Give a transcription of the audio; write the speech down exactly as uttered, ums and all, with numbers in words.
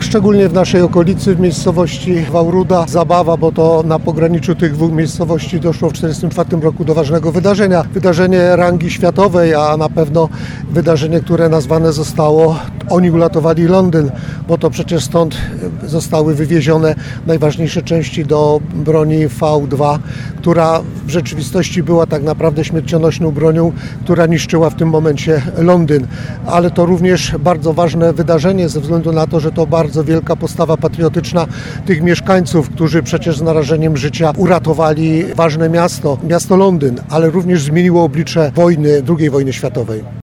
szczególnie w naszej okolicy, w miejscowości Wałruda. Zabawa, bo to na pograniczu tych dwóch miejscowości doszło w tysiąc dziewięćset czterdziestym czwartym roku do ważnego wydarzenia. Wydarzenie rangi światowej, a na pewno wydarzenie, które nazwane zostało Oni uratowali Londyn, bo to przecież stąd zostały wywiezione najważniejsze części do broni V dwa, która w rzeczywistości była tak naprawdę śmiercionośną bronią, która niszczyła w tym momencie Londyn. Ale to również bardzo ważne wydarzenie ze względu na to, że to bardzo wielka postawa patriotyczna tych mieszkańców, którzy przecież z narażeniem życia uratowali ważne miasto, miasto Londyn, ale również zmieniło oblicze wojny, drugiej wojny światowej.